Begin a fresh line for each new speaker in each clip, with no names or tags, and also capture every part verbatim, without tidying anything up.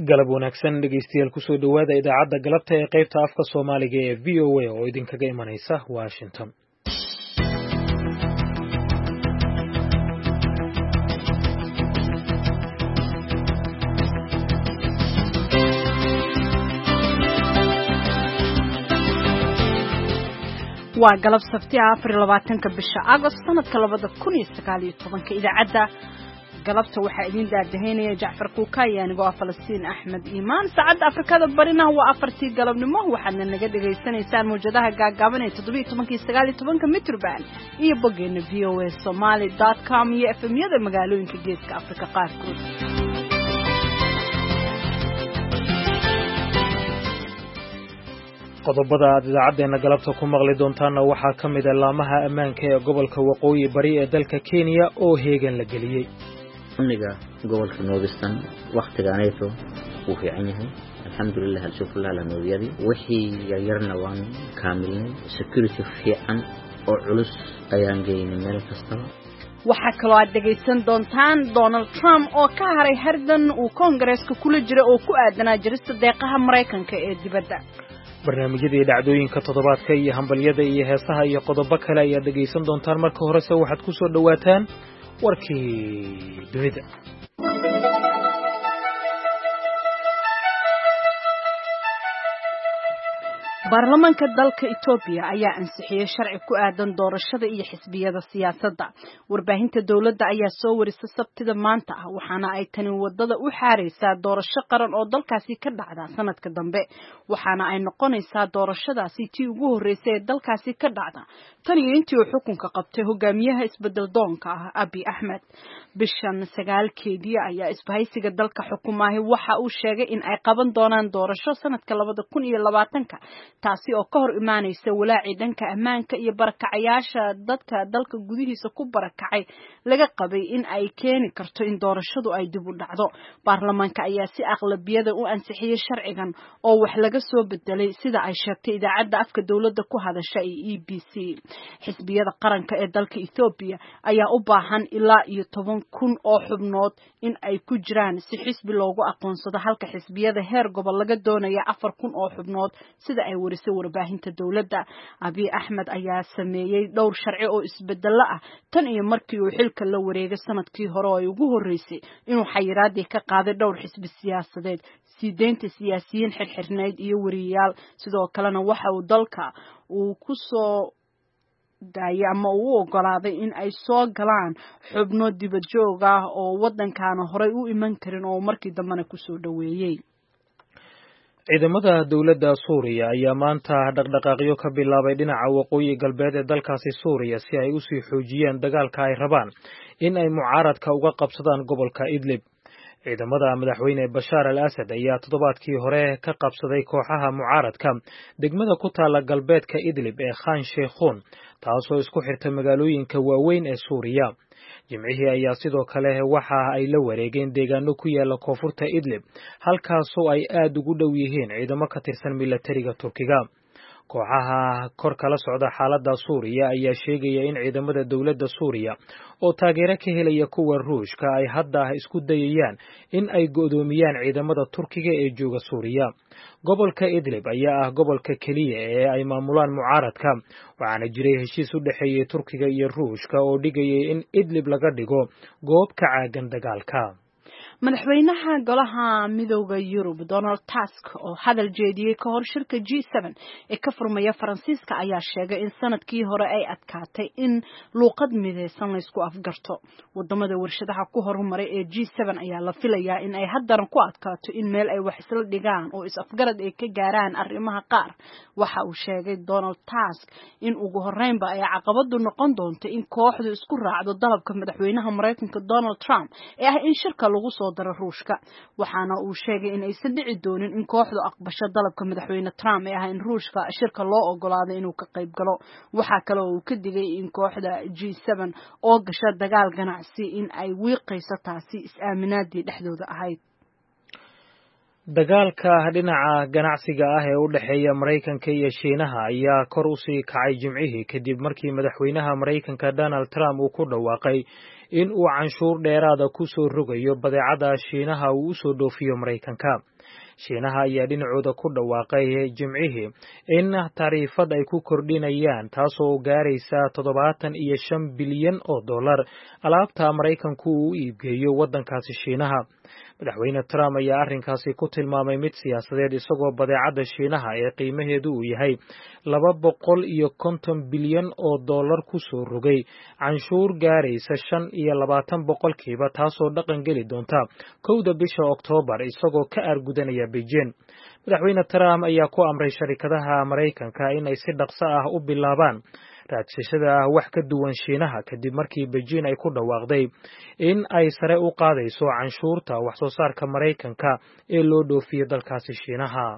galab wanaagsan dhegeystayaal kusoo dhawaada idaacadda galabta ee qaybta afka Soomaaliga ee V O A oo idinkaga imanaysa Washington.
waa galab sabti afar iyo labaatanka bisha Agost sanadka labada kun iyo sagaal iyo tobanka idaacadda galabta waxaa idin daadaheynaya Jacfar Kuukay anigoo ah Falastiin Axmed Iimaan saacadda Afrikada barina waa afartii galabnimo waxaadna naga dhageysanaysaan mowjadaha gaagaaban ee toddoba iyo tobanka iyo sagaal iyo tobanka mitrban iyo boggeena v o a somali dot com iyo F M yada magaalooyinka geeska Afrika qaarkood.
qodobada aad idaacadeena galabta ku maqli doontaana waxaa ka mid ah laamaha ammaanka ee gobolka waqooyi bari ee dalka Kenya oo heegan la geliyay.
amniga gobolka Northeastern waqtigaanayto uu fiican yahay alxamdulillah alshukrullaah la nooliyadi wixii yarna waan kaamilnay security fiican oo culus ayaan geynay meel kasta.
waxaa kaloo aad dhegaysan doontaan Donald Trump oo ka haray hardan uu Congress-ka kula jira oo ku aadanaa jirista deeqaha Mareykanka ee dibadda.
barnaamijyada dhacdooyinka toddobaadka iyo hambalyada iyo heesaha iyo qodobo kale ayaa dhageysan doontaan marka horese waxaad ku soo dhawaataan warkii dunida.
baarlamaanka dalka Ethiopia ayaa ansixiyay sharci ku aadan doorashada iyo xisbiyada siyaasadda. warbaahinta dawladda ayaa soo warisay sabtida maanta ah waxaana ay tani wadada u xaareysaa doorasho qaran oo dalkaasi ka dhacda sanadka dambe waxaana ay noqonaysaa doorashadaasi tii ugu horeysay ee dalkaasi ka dhacda tan iyo intii uu xukunka qabtay hogaamiyaha isbedel doonka ah Abiy Ahmed. bishan sagaalkeedii ayaa isbahaysiga dalka xukumahay waxa uu sheegay in ay qaban doonaan doorasho sanadka labada kun iyo labaatanka taasi oo ka hor imaanaysa walaaci dhanka ammaanka iyo barakacayaasha dadka dalka gudihiisa ku barakacay laga qabay in ay keeni karto in doorashadu ay dib u dhacdo. baarlamaanka ayaa si aqlabiyada u ansixiyay sharcigan oo wax laga soo bedelay sida ay sheegtay idaacadda afka dawladda ku hadasha ee E B C. xisbiyada qaranka ee dalka Ethiopia ayaa u baahan ilaa iyo toban kun oo xubnood in ay ku jiraan si xisbi loogu aqoonsado halka xisbiyada heer gobol laga doonayo afar kun oo xubnood sida ay warisay warbaahinta dawladda. Abiy Ahmed ayaa sameeyay dhowr sharci oo isbedelo ah tan iyo markii uu xilka la wareegay sanadkii hore oo ay ugu horeysay inuu xayiraadii ka qaaday dhowr xisbi siyaasadeed sideenta siyaasiyiin xirxirneyd iyo wariyaal sidoo kalena waxa uu dalka uu ku soo daaya ama uu ogolaaday in ay soo galaan xubno dibad joog ah oo wadankaana horey u iman karin oo markii dambena ku soo dhaweeyay.
ciidamada dawladda Suuriya ayaa maanta dhaqdhaqaaqyo ka bilaabay dhinaca waqooyi galbeed ee dalkaasi Suuriya si ay u sii xoojiyaan dagaalka ay rabaan in ay mucaaradka uga qabsadaan gobolka Idlib. ciidamada madaxweyne Bashar al-Assad ayaa toddobaadkii hore ka qabsaday kooxaha mucaaradka degmada ku taala galbeedka Idlib ee Khan Sheikhoun taasoo isku xirta magaalooyinka waaweyn ee Suuriya. jimcihii ayaa sidoo kale waxa ay la wareegeen deegaano ku yaala koonfurta Idlib halkaasoo ay aad ugu dhow yihiin ciidamo ka tirsan militariga Turkiga. kooxaha kor kala socda xaaladda Suuriya ayaa sheegaya in ciidamada dawladda Suuriya oo taageero ka helaya kuwa Ruushka ay hadda isku dayayaan in ay go'doomiyaan ciidamada Turkiga ee jooga Suuriya. gobolka Idlib ayaa ah gobolka kaliya ee ay maamulaan mucaaradka waxaana jiray heshiis u dhaxeeyay Turkiga iyo Ruushka oo dhigayay in Idlib laga dhigo goob ka caagan dagaalka.
madaxweynaha golaha midowga Yurub Donald Tusk oo hadal jeediyay ka hor shirka G seven ee ka furmaya Faransiiska ayaa sheegay in sanadkii hore ay adkaatay in luuqad mideysan la isku afgarto. wadamada warshadaha ku horumaray ee G seven ayaa la filayaa in ay haddana ku adkaato in meel ay wax isla dhigaan oo is afgarad ay ka gaaraan arrimaha qaar. waxa uu sheegay Donald Tusk in ugu horeynba ay caqabadu noqon doonto in kooxdu isku raacdo dalabka madaxweynaha Mareykanka Donald Trump ee ah in shirka lagu soo daro Ruushka. waxaana uu sheegay in aysan dhici doonin in kooxdu aqbasho dalabka madaxweyne Trump ee ah in Ruushka shirka loo ogolaado inuu ka qayb galo. waxa kale oo uu ka digay in kooxda G seven oo gasha dagaal ganacsi in ay wiiqayso taasi is-aaminaadii dhexdooda ahayd.
dagaalka dhinaca ganacsiga ah ee u dhaxeeya Mareykanka iyo Shiinaha ayaa kor u sii kacay jimcihii kadib markii madaxweynaha Mareykanka Donald Trump uu ku dhawaaqay in uu canshuur dheeraada ku soo rogayo badeecada Shiinaha uu u soo dhoofiyo Mareykanka. shiinaha ayaa dhinacooda ku dhawaaqay jimcihii in tariifad ay ku kordhinayaan taasoo gaaraysa toddobaatan iyo shan bilyan oo dollar alaabta Maraykanku uu iibgeeyo waddankaasi Shiinaha. Madaxweyne Trump ayaa arrinkaasi ku tilmaamay mid siyaasadeed isagoo badeecada Shiinaha ee qiimaheedu uu yahay laba boqol iyo konton bilyan oo dollar ku soo rogay canshuur gaaraysa shan iyo labaatan boqolkiiba taasoo dhaqan geli doonta kowda bisha Oktoobar isagoo ka aargudanaya Beijing. Madaxweyne Trump ayaa ku amray sharikadaha Maraykanka in ay si dhaqso ah u bilaabaan raadsashada wax ka duwan Shiinaha kadib markii Beijing ay ku dhawaaqday in ay sare u qaadayso canshuurta wax soo saarka Maraykanka ee loo dhoofiyo dalkaasi Shiinaha.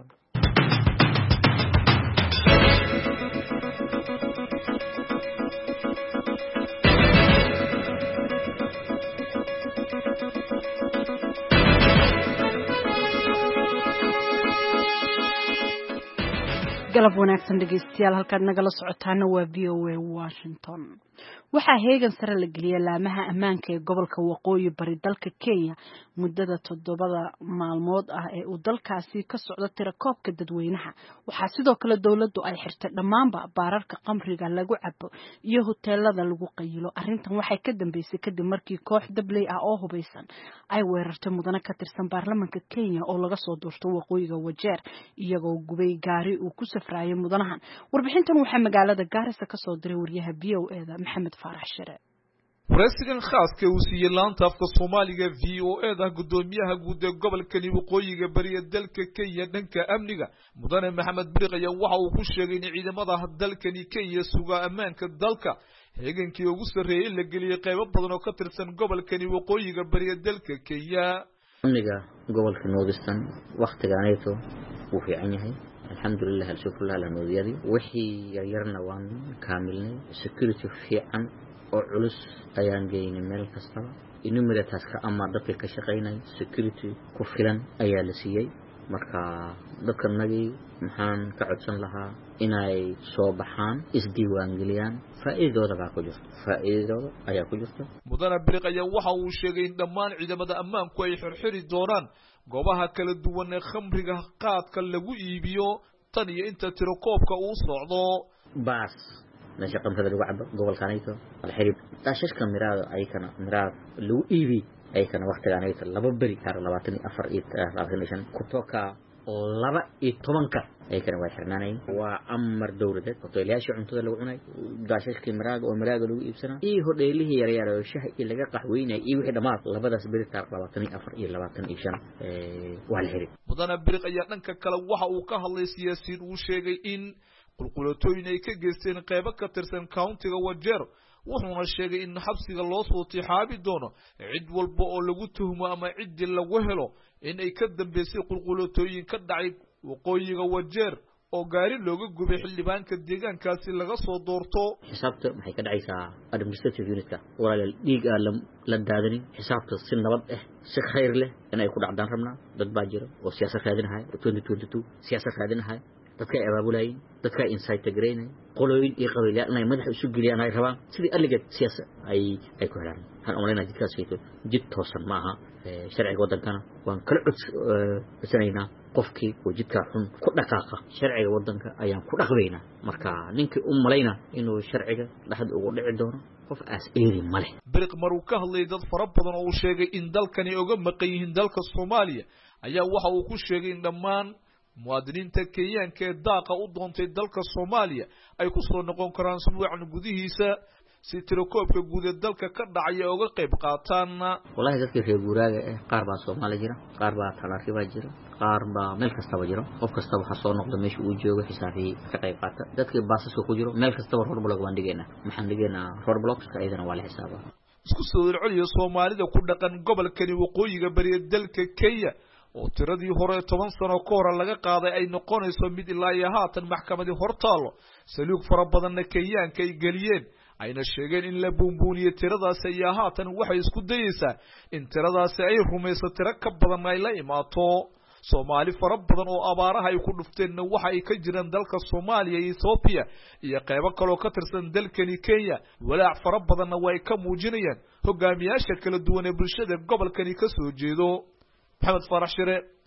galab wanaagsan dhegeystayaal halkaad nagala socotaana waa V O A Washington. waxaa heegan sare la geliyay laamaha ammaanka ee gobolka waqooyi bari dalka Kenya muddada toddobada maalmood ah ee uu dalkaasi ka socdo tirakoobka dadweynaha. waxaa sidoo kale dawladdu ay xirtay dhammaanba baararka qamriga lagu cabo iyo hoteelada lagu qayilo. arrintan waxay ka dambeysay kadib markii koox dabley ah oo hubeysan ay weerartay mudane ka tirsan baarlamaanka Kenya oo laga soo doorto waqooyiga Wajeer iyagoo gubay gaari uu ku safraayay mudanahan. warbixintan waxaa magaalada Gaarisa ka soo diray wariyaha V O A da Maxamed Farax Shire.
waraysigan khaaska uu siiyay laanta afka Soomaaliga V O A da gudoomiyaha guud ee gobolka waqooyiga bariga dalka Kenya dhanka amniga mudane Maxamed Biriq ayaa waxa uu ku sheegay in ciidamada dalkani Kenya suga ammaanka dalka heegankii ugu sareeyay la geliyay qaybo badan oo ka tirsan gobolka waqooyiga bariga dalka Kenya.
amniga gobolka Northeastern waqtigaanayto wuu fiican yahay alxamdulillah alshukrulah alhamdulillah wixii yaryarna waan kaamilnay security fiican oo culus ayaan geynay meel kasta inuu midataas ka ama dadka ka shaqeynay security ku filan ayaa la siiyay marka dadka nagi maxaan ka codsan lahaa inay soo baxaan isdiiwaan geliyaan faa'iidooda baa ku jirta faa'iidooda ayaa ku jirta.
mudane Biriq ayaa waxa uu sheegay in dhammaan ciidamada ammaanku ay xirxiri doonaan goobaha kala duwan ee khamriga qaadka lagu iibiyo tan iyo inta tirakoobka uu socdo.
baas meesha qamrada lagu cabo gobolkaanayto alxirib taashashka miraado ay kana miraad lagu iibi ay kana waqtigaanayto laba beri taar labaatan iyo afar iyo labaatan iyo shan kutoka oo laba iyo tobanka ay kana way xirnaanay waa amar dawladeed hoteelayaasha cuntada lagu cunay daashashkii miraad oo miraad lagu iibsana iyo hoteelihii yar yar oo shaah iyo laga qaxweynay iyo wixii dhamaad labadaas beri taar labaatan iyo afar iyo labaatan iyo shan ee waa la xirib.
mudane Biriq ayaa dhanka kale waxa uu ka hadlay siyaasiyiin uu sheegay in qulqulatooyin ay ka geysteen qaybo ka tirsan countiga Wajeer wuxuuna sheegay in xabsiga loo soo tixaabi doono cid walba oo lagu tuhmo ama cid lagu helo in ay ka dambeysay qulqulatooyin ka dhacay waqooyiga Wajeer oo gaari looga gubay xildhibaanka deegaankaasi laga soo doorto.
xisaabta maxay ka dhacaysaa administrative unit-ka walaal dhiig la daadani xisaabta si nabad ah si khayr leh in ay ku dhacdaan rabnaa dad baa jira oo siyaasad raadinahay twenty twenty-two siyaasad raadinahay dadka ay abaabulay dadka insight gareynay qolooyin iyo qabiilada inay madax isu geliyaan ay rabaan sidii alligeed siyaasad ay ay ku helaan han umaleynaa jidkaas ayto jid toosan maaha sharciga wadankana waan kala codsanayna qofkii oo jidka xun ku dhaqaaqa sharciga wadanka ayaan ku dhaqweynaa marka ninkii u malayna inuu sharciga dhaxad ugu dhici doono qof aas eeri male.
Biriq maruu ka hadlay dad fara badan oo uu sheegay in dalkani uga maqan yihiin dalka Soomaaliya ayaa waxa uu ku sheegay in dhammaan muwaadiniinta Kenyaanka ee daaqa u doontay dalka Soomaaliya ay ku soo noqon karaan usbuucan gudihiisa si tirakoobka guud ee dalka ka dhacay uga qayb qaataan.
wallahi dadka reer guuraaga eh qaar baa Soomaali jira qaar baa Talaariba jira qaar baa meel kasta jira qof kasta waxa soo noqda meesha uu joogo xisaabii ka qayb qaata dadka baasaska ku jiro meel kasta road block baan dhigeena maxaan dhigeena road blocks ka ayadana waa la xisaabaa.
isku soo celiyo Soomaalida ku dhaqan gobolkani waqooyiga bariga dalka Kenya oo tiradii hore toban sano ka hor laga qaaday ay noqonayso mid ilaa iyo haatan maxkamadii hortaalo saluug fara badan Kenyaanka ay galiyeen ayna sheegeen in la buunbuuniyo tiradaas ay haatan waxay isku dayaysaa in tiradaas ay rumayso tiro ka badan ay la imaato. Soomaali fara badan oo abaaraha ay ku dhufteen waxa ay ka jiraan dalka Soomaaliya iyo Ethiopia iyo qaybo kale oo ka tirsan dalkani Kenya walaac fara badan way ka muujinayaan hogaamiyaasha kala duwan ee bulshada gobolkani ka soo jeedo. Maxamed Farax Shire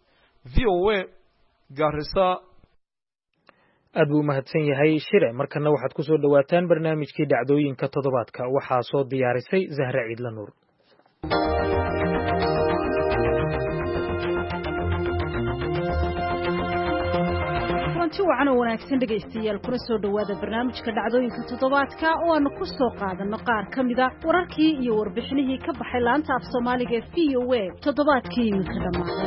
v o a Garissa.
aad buu mahadsan yahay Shire. Markana waxaad ku soo dhawaataan barnaamijkii dhacdooyinka toddobaadka. waxaa soo diyaarisay Zahra Ciidla Nuur.
si wacan oo wanaagsan dhegaystayaal kuna soo dhawaada barnaamijka dhacdooyinka toddobaadka oo aanu ku soo qaadano qaar ka mid ah wararkii iyo warbixinihii ka baxay laanta af Soomaaliga ee V O A toddobaadkii imika dhamaaday.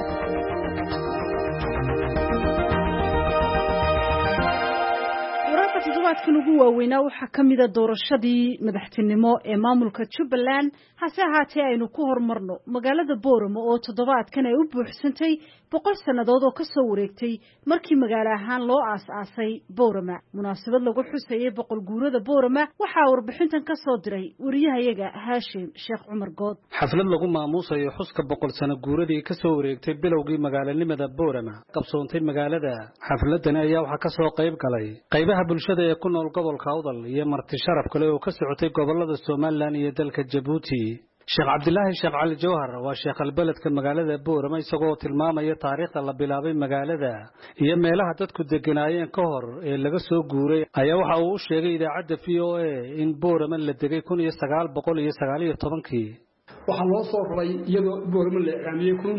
toddobaadkan ugu waaweynaa waxaa ka mid a doorashadii madaxtinimo ee maamulka Jubbaland. hase ahaatee aynu ku hormarno magaalada Boorama oo toddobaadkan ay u buuxsantay boqol sannadood oo ka soo wareegtay markii magaalo ahaan loo aas-aasay Boorama. munaasabad lagu xusayay boqol guurada Boorama waxaa warbixintan ka soo diray wariyahayaga Haashim Sheekh Cumar Good.
xaflad lagu maamuusayo xuska boqol sano guuradii ka soo wareegtay bilowgii magaalanimada Boorama qabsoontay magaalada. xafladan ayaa waxaa ka soo qayb galay qaybaha bulshada ee ku nool gobolka Awdal iyo marti sharaf kale oo ka socotay gobolada Soomaaliland iyo dalka Djibouti. Sheekh Cabdilaahi Sheekh Cali Jawhar waa sheekh albaladka magaalada Boorama isagoo tilmaamaya taariikhda la bilaabay magaalada iyo meelaha dadku deganaayeen ka hor ee laga soo guuray ayaa waxa uu u sheegay idaacadda V O A in Boorama la degay kun iyo sagaal boqol iyo sagaal iyo tobankii.
waxaa loo soo raray iyadoo Boorama la iclaamiyay kun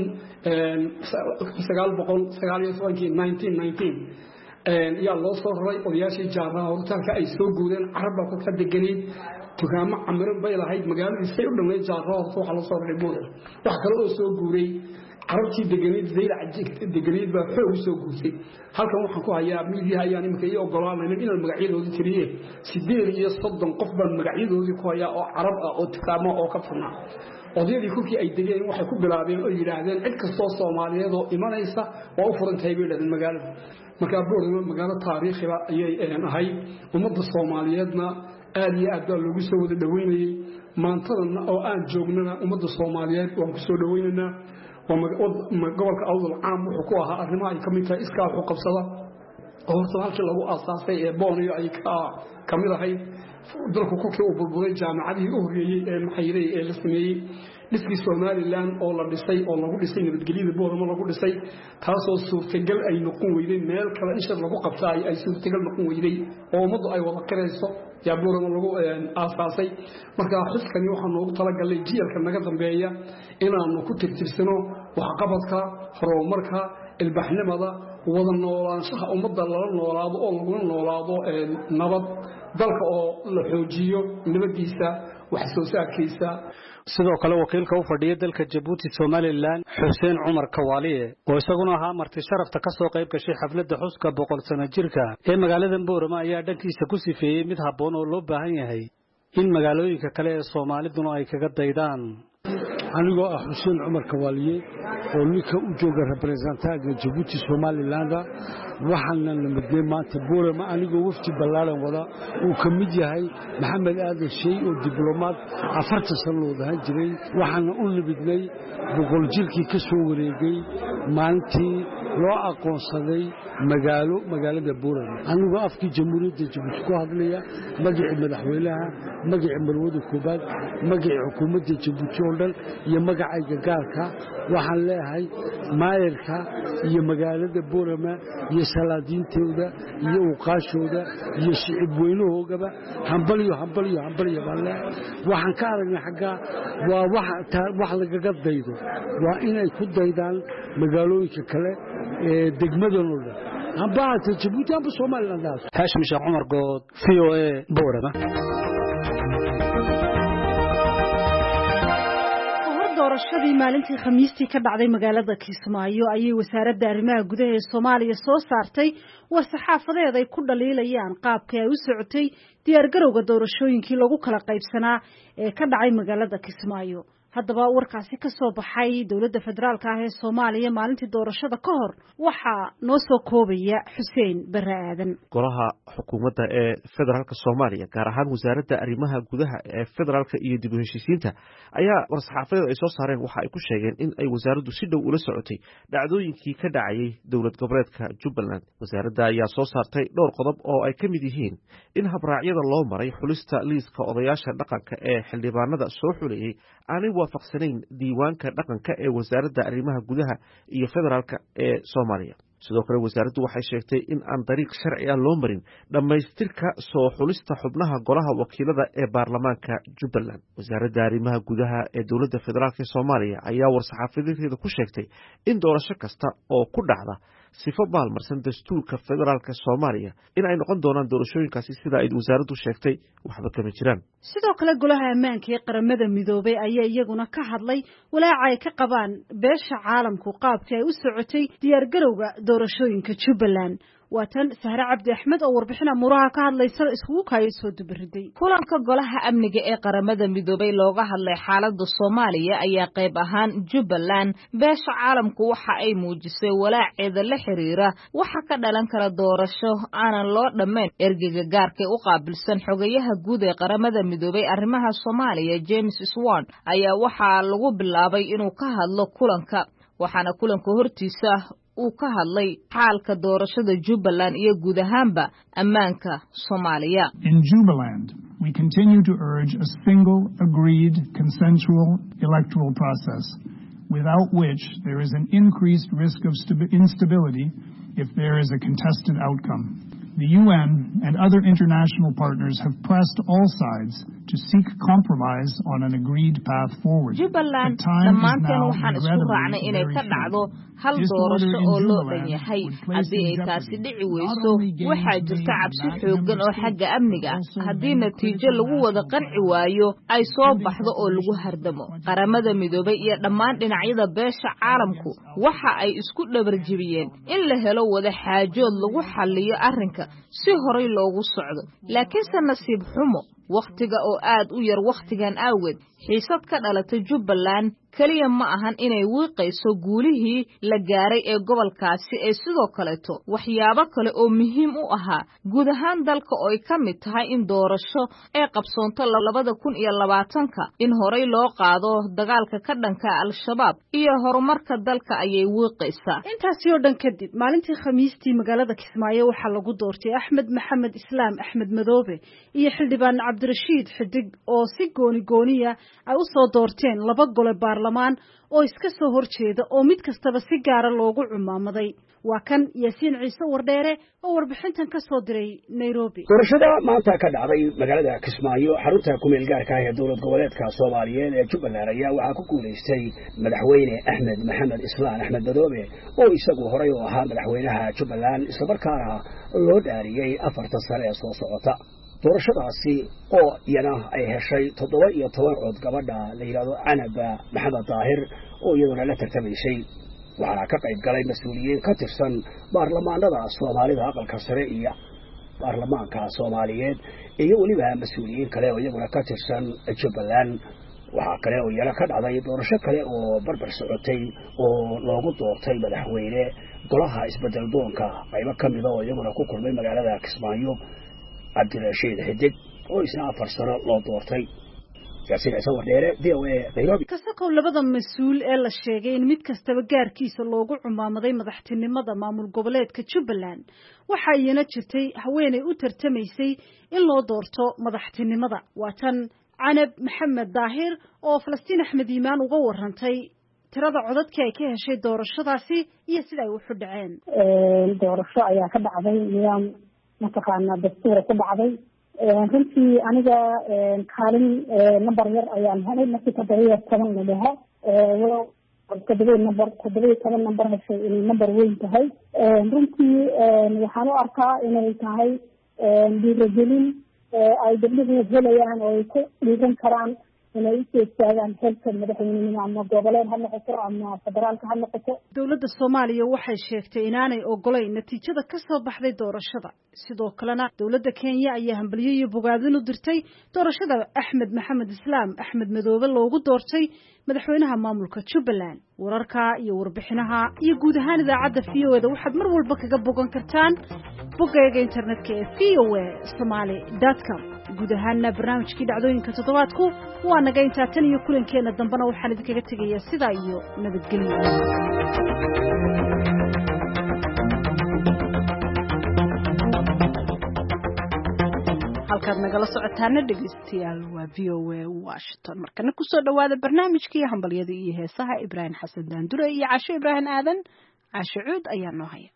sagaal boqol sagaal iyo tobankii nineteen nineteen yaa loo soo raray odayaashii jaamaha hortaalka ay soo guureen carabba ku ka deganeed tukaamo camiran bay lahayd magaaladii say u dhammeyd jaarro horta waxaa loo soo raray Boorama. wax kale oo soo guuray carabtii deganeed zaylac deganeed baa xoog u soo guurtay. halkan waxaan ku hayaa miidiyaha ayaan iminka ii ogolaanaynin inaan magacyadoodii tiriye sideed iyo soddon qof baan magacyadoodii ku hayaa oo carab ah oo tukaamo oo ka furnaa. odayadii kulkii ay degeen waxay ku bilaabeen oo yidhaahdeen cid kastoo Soomaaliyeed oo imanaysa waa u furan tahay bay yidhahdeen magaalada. markaa Boorama magaalo taariikhiba ayay ahayd. ummadda Soomaaliyeedna aad iyo aad baa loogu soo wada dhaweynayay. maantadana oo aan joognana ummadda Soomaaliyeed waan ku soo dhaweynaynaa. gobolka Awdal caam wuxuu ku ahaa arrimaha ay ka mid tahay iskaa wuxuu qabsada oo horta halkii lagu aasaasay ee Boorama ay ka mid ahayd. dalku kulkii uu burburay jaamacadihii u horeeyay ee maxayray ee la sameeyay dhiskii Somaliland oo la dhisay oo lagu dhisay nabadgelyada Boorama lagu dhisay taasoo suurtagal ay noqon weyday meel kale in shir lagu qabtay ay suurtagal noqon weyday oo ummaddu ay wada qareyso yaa Boorama lagu aasaasay. marka xuskani waxaan ugu talagalay jiilka naga dambeeya inaanu ku tirtirsano waxqabadka horumarka ilbaxnimada wada noolaanshaha ummadda la noolaado oo lagu noolaado nabad dalka oo la xoojiyo nabadiisa wax soo saarkiisa.
sidoo kale wakiilka u fadhiya dalka Djibouti Somaliland Xuseen Cumar Kawaaliye oo isaguna ahaa marti sharafta ka soo qayb gashay xafladda xuska boqol sano jirka ee magaalada Boorama ayaa dhankiisa ku sifeeyay mid habboon oo loo baahan yahay in magaalooyinka kale ee Soomaaliduna ay kaga daydaan.
anigoo ah Xuseen Cumar Kawaaliye oo ninka u jooga representaanka Djibouti Somaliland waxaana namadnay maanta Boorama anigoo wafdi ballaaran wada uu ka mid yahay Maxamed Aadan Shay oo diblomaad afartan sano wadahan jiray. waxaana u nabadnay boqol jirkii ka soo wareegay maalintii loo aqoonsaday magaalo magaalada Boorama. anigoo afkii jamhuuriyadda Djibouti ku hadlaya magacii madaxweynaha magacii marwada koobaad magacii xukuumadda Djibouti oo dhan iyo magacayga gaarka waxaan leeyahay maayarka iyo magaalada Boorama iyo salaadiintooda iyo uqaashooda iyo shicib weynahoogaba hambaliyo hambaliyo hambaliyo baan leeyahay. waxaan ka aragnay xagga waa wax lagaga daydo waa inay ku daydaan magaalooyinka kale ee degmadooda ambaata Djibouti amba Somaliland.
Haashim Sheekh Cumar Good, V O A, Boorama.
doorashadii maalintii Khamiistii ka dhacday magaalada Kismaayo ayay wasaaradda arrimaha gudaha ee Soomaaliya soo saartay war saxaafadeed ay ku dhaliilayaan qaabka ay u socotay diyaar garowga doorashooyinkii lagu kala qaybsanaa ee ka dhacay magaalada Kismaayo. haddaba warkaasi ka soo baxay dawladda federaalka ah ee Soomaaliya maalintii doorashada ka hor waxaa noo soo koobaya Xuseen Barre Aadan.
golaha xukuumadda ee federaalka Soomaaliya gaar ahaan wasaaradda arrimaha gudaha ee federaalka iyo dib u heshiisiinta ayaa war-saxaafadeed ay soo saareen waxa ay ku sheegeen in ay wasaaraddu si dhow ula socotay dhacdooyinkii ka dhacayay dowlad goboleedka Jubbaland. wasaaradda ayaa soo saartay dhowr qodob oo ay ka mid yihiin in habraacyada loo maray xulista liiska odayaasha dhaqanka ee xildhibaanada soo xuleeyay aanay waafaqsanayn diiwaanka dhaqanka ee wasaaradda arrimaha gudaha iyo federaalka ee soomaaliya. sidoo kale wasaaraddu waxay sheegtay in aan dariiq sharci ah loo marin dhammaystirka soo xulista xubnaha golaha wakiilada ee baarlamaanka Jubbaland. wasaaradda arrimaha gudaha ee dowladda federaalk ee Soomaaliya ayaa war-saxaafadeedkeeda ku sheegtay in doorasho kasta oo ku dhacda sifo baalmarsan dastuurka federaalk Soomaaliya in ay noqon doonaan doorashooyinkaasi sida ay wasaaraddu sheegtay waxba kama jiraan.
sidoo kale golaha ammaanka ee qaramada midoobay ayaa iyaguna ka hadlay walaaca ay ka qabaan beesha caalamku qaabkii ay u socotay diyaar garowga doorashooyinka Jubbaland. waatan Sahra Cabdi Axmed oo warbixin amuraha ka hadlaysa isku kaay soo dubariday.
kulanka golaha amniga ee qaramada midoobay looga hadlay xaaladda Soomaaliya ayaa qayb ahaan Jubbaland. beesha caalamku waxa ay muujisay walaaceeda la xiriira waxa ka dhalan kara doorasho aanan loo dhameyn. ergeyga gaarka u qaabilsan xogayaha guud ee qaramada midoobay arrimaha Soomaaliya James Swan ayaa waxa lagu bilaabay inuu ka hadlo kulanka, waxaana kulanka hortiisa uu ka hadlay xaalka doorashada Jubbaland iyo guud ahaanba ammaanka Soomaaliya.
In Jubaland, we continue to urge a single, agreed, consensual electoral process, without which there is an increased risk of instability if there is a contested outcome. The U N and other international partners have pressed all sides to seek compromise on an agreed path forward.
Jubbaland dhammaanteen waxaan isku raacnay inay ka dhacdo hal doorasho oo loo dhan yahay. haddii ay taasi dhici weyso waxaa jirta cabsi xooggan oo xagga amniga ah. haddii natiijo lagu wada qanci waayo ay soo baxdo oo lagu hardamo. qaramada midoobay iyo dhammaan dhinacyada beesha caalamku waxa ay isku dhabarjibiyeen in la helo wada xaajood lagu xalliyo arrinka si horay loogu socdo. laakiinse nasiib xumo waqtiga oo aad u yar waqtigan awgeed xiisad ka dhalatay Jubbaland kaliya ma ahan inay wiiqayso guulihii la gaaray ee gobolkaasi ee sidoo kaleeto waxyaabo kale oo muhiim u ahaa guud ahaan dalka oo ay ka mid tahay in doorasho ay qabsoonto labada kun iyo labaatanka in horay loo qaado dagaalka ka dhanka al-shabaab iyo horumarka dalka ayay wiiqaysaa.
intaasi oo dhan kadib maalintii Khamiistii magaalada Kismaayo waxaa lagu doortay Axmed Maxamed Islaam Axmed Madoobe iyo xildhibaan Cabdirashiid Xidig oo si gooni gooniya ay u soo doorteen laba gole baarlamaan oo iska soo horjeeda oo mid kastaba si gaar ah loogu cumaamaday. waa kan Yaasiin Ciise Wardheere oo warbixintan ka soo diray Nairobi.
doorashada maanta ka dhacday magaalada Kismaayo xarunta ku meel gaarka ah ee dowlad goboleedka Soomaaliyeed ee Jubbaland ayaa waxaa ku guuleystay madaxweyne Axmed Maxamed Islaam Axmed Madoobe oo isagu horay u ahaa madaxweynaha Jubbaland isla markaana loo dhaariyay afarta sano ee soo socota. doorashadaasi oo iyana ay heshay toddoba iyo toban cod gabadha la yiraahdo Canab Maxamed Daahir oo iyaduna la tartamaysay. waxaana ka qayb galay mas'uuliyiin ka tirsan baarlamaanada Soomaalida aqalka sare iyo baarlamaanka Soomaaliyeed iyo waliba mas'uuliyiin kale oo iyaguna ka tirsan Jubbaland. waxaa kale oo iyana ka dhacday doorasho kale oo barbar socotay oo loogu doortay madaxweyne golaha isbedel doonka qaybo ka mid ah oo iyaguna ku kulmay magaalada Kismaayo Cabdirashiid Xidig oo isna afar sano loo doortay. Yaasiin Ciise Wardheere V O A Nairobi.
kasaqow labada mas'uul ee la sheegay in mid kastaba gaarkiisa loogu cumaamaday madaxtinimada maamul goboleedka Jubbaland waxa iyana jirtay haweeney u tartamaysay in loo doorto madaxtinimada. waatan Canab Maxamed Daahir oo Falastiin Axmed Iimaan uga warantay tirada codadkii ay ka heshay doorashadaasi iyo sida ay u xudhaceen.
doorasho ayaa ka dhacday nidaam mataqaana dastuur ku dhacday. runtii aniga kaalin number yar ayaan helay markii toddoba iyo toban la dhaha toddoba number toddoba iyo toban number heshay inay number weyn tahay. runtii waxaan u arkaa inay tahay dhiirigelin ay gabdhuhu helayaan oo ay ku dhiiran karaan inay u istaagaan xilka madaxweynenimo ama goboleed ha noqoto ama federaalka ha noqoto.
dowladda Soomaaliya waxay sheegtay inaanay ogolayn natiijada ka soo baxday doorashada. sidoo kalena dowladda Kenya ayaa hambalyo iyo bogaadin u dirtay doorashada Axmed Maxamed Islaam Axmed Madoobe loogu doortay madaxweynaha maamulka Jubbaland. wararka iyo warbixinaha iyo guud ahaan idaacadda V O A da waxaad mar walba kaga bogan kartaan boggeega internetka ee v o a somali dot com. guud ahaanna barnaamijkii dhacdooyinka toddobaadku waa naga intaa tan iyo kulankeena dambana waxaan idinkaga tegayaa sidaa iyo nabadgelyo. halkaad nagala socotaana dhegeystayaal waa v o a Washington markana kusoo dhawaada barnaamijkii hambalyada iyo heesaha Ibraahim Xasan Daandure iyo Casho Ibraahim Aadan Casho Cuud ayaa noo haya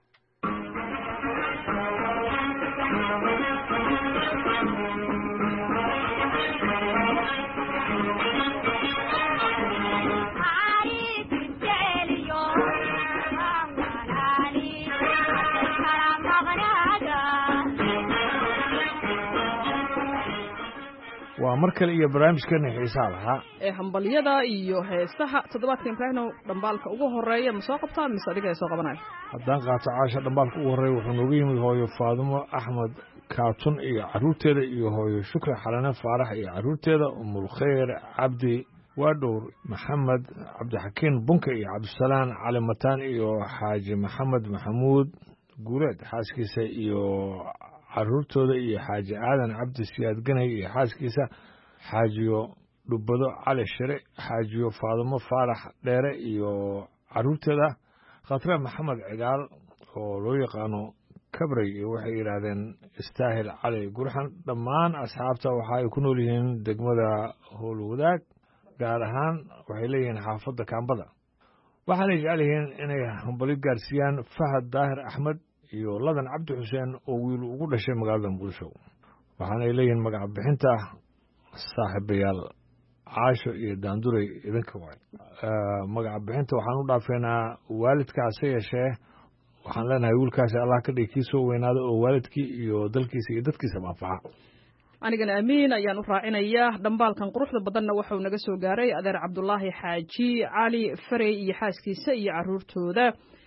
waa mar kale iyo barnaamijkeena xiisaha lahaa
ee hambalyada iyo heesaha toddobaadkan Ibraahim dhambaalka ugu horeeya ma soo qabtaa mise adiga ay soo qabanayaan
haddaan qaato Caasha dhambaalka ugu horeeya wuxuu nooga yimid hooyo Faadumo Axmed Kaatun iyo caruurteeda iyo hooyo Shukri Xalana Faarax iyo caruurteeda Umul Khayr Cabdi Waadowr Maxamed Cabdi Xakiin Bunka iyo Cabdisalaam Cali Mataan iyo Xaaji Maxamed Maxamuud Guureed xaaskiisa iyo caruurtooda iyo xaaji aadan cabdi siyaad ganay iyo xaaskiisa xaajiyo dhubado cali shire xaajiyo Faadumo Faarax Dheere iyo caruurteeda Khatra Maxamed Cigaal oo loo yaqaano Kabray iyo waxay yiraahdeen Istaahil Cali Gurxan dhammaan asxaabta waxa ay ku nool yihiin degmada Howlwadaag gaar ahaan waxay leeyihiin xaafadda Kaambada waxaana jecel yihiin inay hambali gaarsiiyaan Fahad Daahir Axmed iyo Ladan Cabdi Xuseen oo wiil ugu dhashay magaalada Muqdisho waxaana ay leeyihiin magac bixinta saaxiibayaal Caasho iyo Daandure idinka way magac bixinta waxaan u dhaafeenaa waalidkaas yeeshee waxaan leenahay wiilkaas Allah ka dhigay soo weynaado oo waalidkii iyo dalkiisa iyo dadkiisa anfaca
anigana amiin ayaan u raacinayaa dhambaalkan quruxda badanna wuxuu naga soo gaaray adeer Cabdullaahi Xaaji Cali Farey iyo xaaskiisa iyo caruurtooda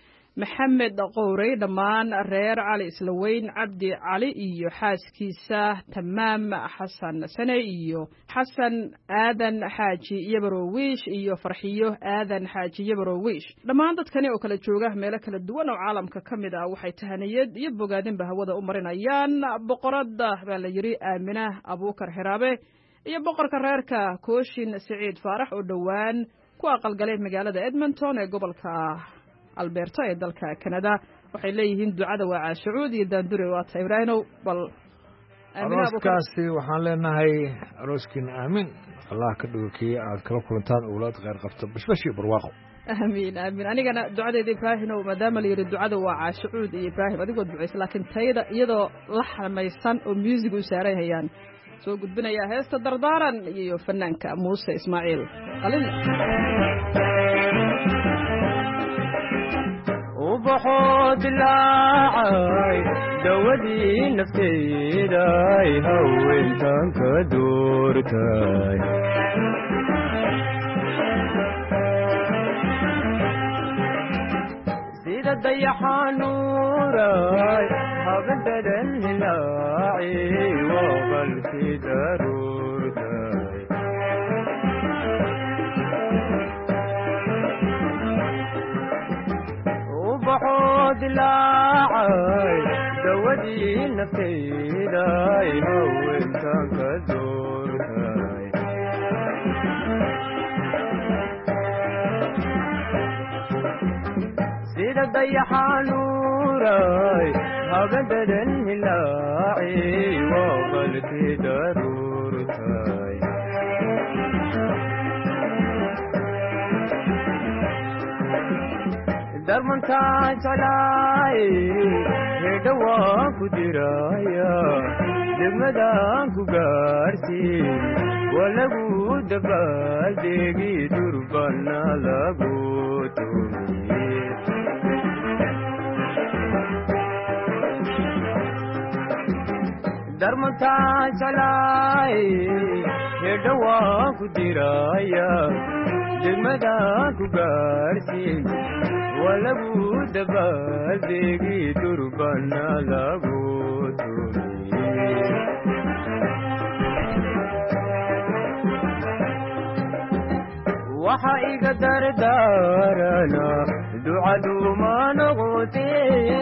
maxamed qowrey dhammaan reer cali islaweyn cabdi cali iyo xaaskiisa tamaam xasan sane iyo xasan aadan xaaji yabarowiish iyo farxiyo aadan xaaji yabarowiish dhammaan dadkani oo kala jooga meelo kala duwan oo caalamka ka mid ah waxay tahaniyad iyo bogaadinba hawada u marinayaan boqorada baa la yiri Aamina Abuukar Xiraabe iyo boqorka reerka Kooshin Saciid Faarax oo dhawaan ku aqalgalay magaalada Edmonton ee gobolka Alberta ee dalka Canada waxay leeyihiin ducada waa Caasho Cuud iyo Daandure waa ta Ibraahim bal
arooskaasi waxaan leenahay arooskin aamin Allah ka dhigo kii aad kala kulantaan awlaad qeyr qabta bashbashi barwaaqo
amiin amiin anigana ducadeeda Ibraahim maadaama la yiri ducada waa Caasho Cuud iyo Ibraahim adigoo ducaysa laakiin tayada iyadoo la xamaysan oo music u saaray hayaan soo gudbinaya heesta dardaaran iyo fanaanka Muuse Ismaaciil qalin
وبحود العاي دودي نفتي داي هوين تانك دورتاي سيدة ضيحان نوراي هبدل الهلاعي وغلتي ضرورتاي وبحود العاي دودي نفتي داي هوين تانك دورتاي سيدة ضيحان نوراي هبدل الهلاعي وغلتي ضرورتاي درمنتان جلاي هدوا كدرايا دمدان كغارسي ولغو دبال ديغي دربنا لغو تومي درمنتان جلاي هدوا كدرايا دمدان كغارسي ولغو دبال ديغي دربنا لغو تومي وحا إيقا دردارنا دعادو ما نغوتي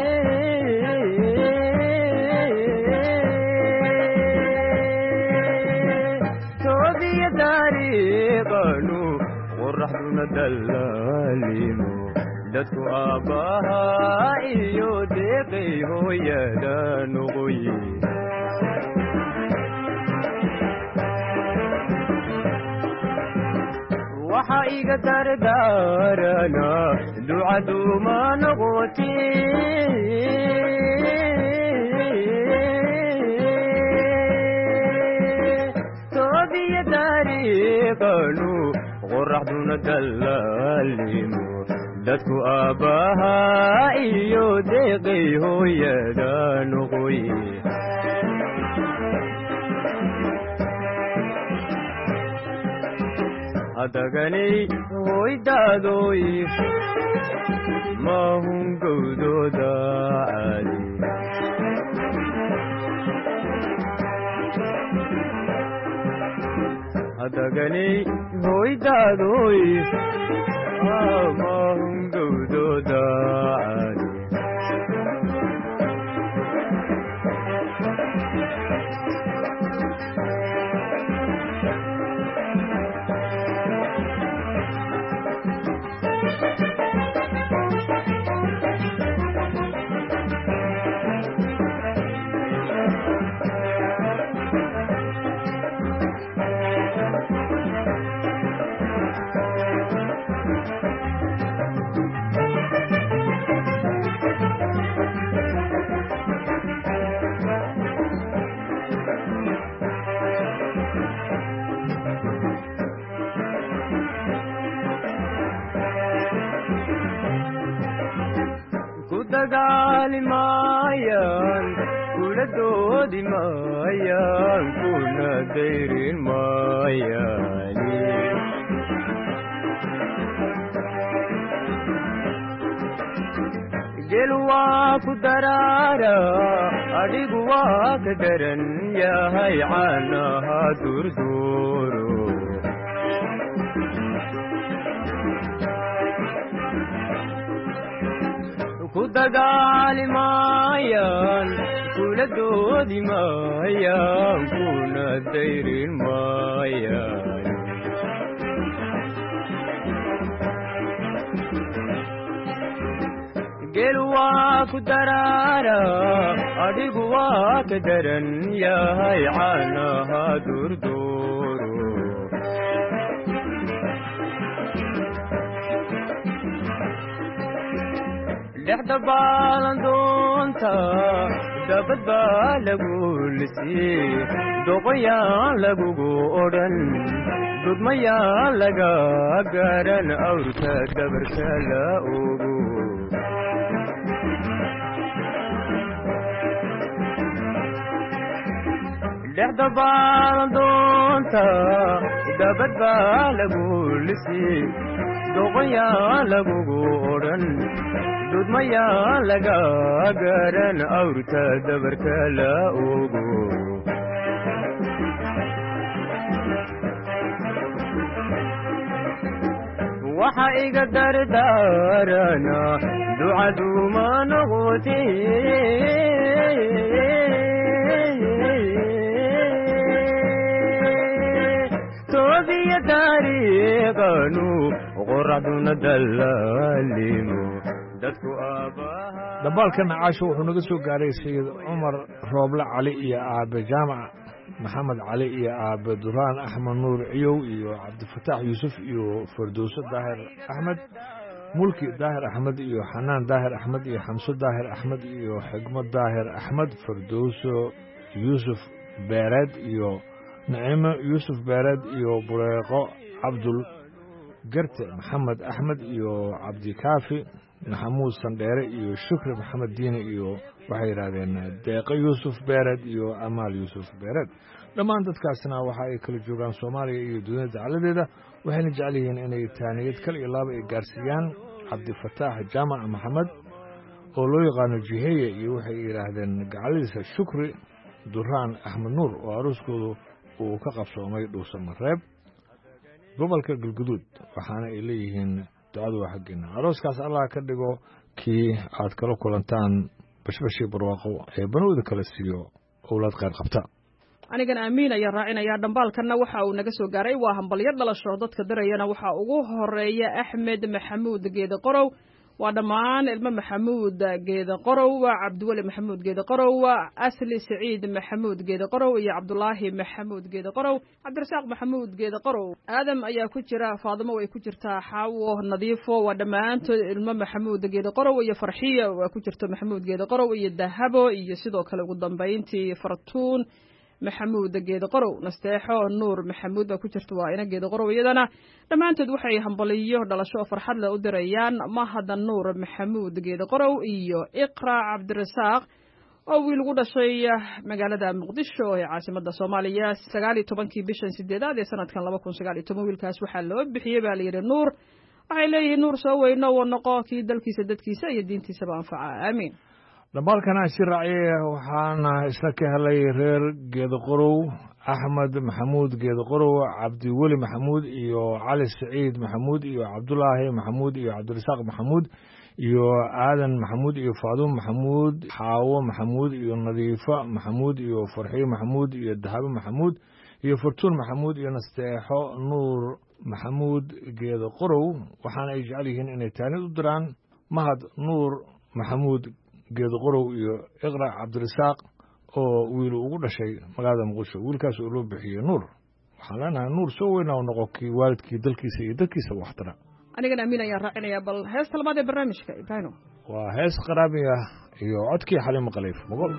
توبي داريقانو ورحدنا دلالينو dadku aabaha iyo deeqay hooyada noqoye waxa iga dardaarana ducadu ma noqoti toobiya dariiqanu qoraxduna dallaalimo dadku aabbaha iyo deeqay hooyada noqoye hadaganay hoydaadoy mahun gowdooda caadi hadaganay hoydaadoy mahun gowdooda caadi dagaali maayaan kula doodi maayaan kuna dayrin maayaani gel waa ku daraara adhigu waa ka daran yahay caanaha durduuro ku dagaali maayaan kula doodi maayaan kuna dayrin maayaan gel waa ku daraara adhigu waa ka daran yahay caanaha durduuro dhexda baalan doonta dabad baa lagu lisii doqoyaan lagugu odhan dudmayaan laga garan awrka dabarka la ogo dhexda baalan doonta dabad baa lagu lisii doqoyaan lagugu odhan dudmayaan laga garan awrka dabarka la ogo waxa iga dardaarana ducadu ma noqoti toobiya dariiqanu qoraxduna dallaalimo
dabaalkan caasho wuxuu naga soo gaaray sayid cumar rooble cali iyo aabe jaamac maxamed cali iyo aabe duraan axmed nuur ciyow iyo cabdifataax yuusuf iyo fardowso daahir axmed mulki daahir axmed iyo xanaan daahir axmed iyo xamso daahir axmed iyo xigmo daahir axmed fardowso yuusuf beereed iyo nacimo yuusuf beereed iyo bureeqo cabdul garte maxamed axmed iyo cabdikaafi maxamuud sandheere iyo shukri maxamed diine iyo waxay yidhaahdeen deeqo yuusuf beereed iyo amaal yuusuf beereed dhammaan dadkaasna waxa ay kala joogaan soomaaliya iyo dunida dacaladeeda waxayna jecel yihiin inay taaniyad kal iyo laaba ay gaarsiiyaan cabdifataax jaamac maxamed oo loo yaqaano jiheeye iyo waxay yidhaahdeen gacaladiisa shukri duraan axmed nuur oo aruuskoodu uu ka qabsoomay dhuusan mareeb gobolka galguduud waxaana ay leeyihiin ducadu waa xaggeena arooskaas allah ka dhigo kii aad kala kulantaan bashbashii barwaaqo ee banowda kala siiyo owlaad khayr qabta
anigan aamiin ayaan raacinayaa dhambaalkanna waxa uu naga soo gaaray waa hambalyo dhalasho dadka dirayana waxaa ugu horeeya axmed maxamuud geede qorow waa dhammaan ilmo maxamuud geeda qorow cabdiweli maxamuud geeda qorow asli saciid maxamuud geeda qorow iyo cabdulaahi maxamuud geeda qorow cabdirasaaq maxamuud geeda qorow aadam ayaa ku jira faadimo way ku jirtaa xaawo nadiifo waa dhammaantood ilmo maxamuud geeda qorow iyo farxiya waa ku jirto maxamuud geeda qorow iyo dahabo iyo sidoo kale ugu dambayntii fartuun maxamuud geeda qorow nasteexo nuur maxamuud baa ku jirta waa ina geeda qorow iyadana dhammaantood waxay hambaliyo dhalasho oo farxad leh u dirayaan mahada nuur maxamuud geeda qorow iyo iqra cabdirasaaq oo wiil ugu dhashay magaalada muqdisho ee caasimada soomaaliya sagaal iyo tobankii bishan sideedaad ee sanadkan laba kun sagaal iyo toban wiilkaas waxaa loo bixiyey baa la yidhi nuur waxay leeyihiin nuur soo weyno uu noqo kii dalkiisa dadkiisa iyo diintiisaba anfaca aamiin
dhambaalkana si raaciyay waxaana isla ka helay reer geeda qorow axmed maxamuud geeda qorow cabdiweli maxamuud iyo cali saciid maxamuud iyo cabdulaahi maxamuud iyo cabdirasaaq maxamuud iyo aadan maxamuud iyo faaduum maxamuud xaawo maxamuud iyo nadiifa maxamuud iyo farxiyo maxamuud iyo dahabo maxamuud iyo fortuun maxamuud iyo nasteexo nuur maxamuud geeda qorow waxaana ay jecel yihiin inay taanid u diraan mahad nuur maxamuud geeda qorow iyo iqra cabdirasaaq oo wiil ugu dhashay magaalada muqdisho wiilkaas oo loo bixiyey nuur waxaan leenahay nuur soo weyna oo noqo kii waalidkii dalkiisa iyo dadkiisa waxtara
anigana amiin ayaan raacinayaa bal heesta labaad ee barnaamijka ibraahino
waa hees qaraami ah iyo codkii xaliimo qaliif mogol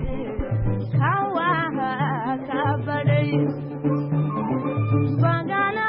Bagana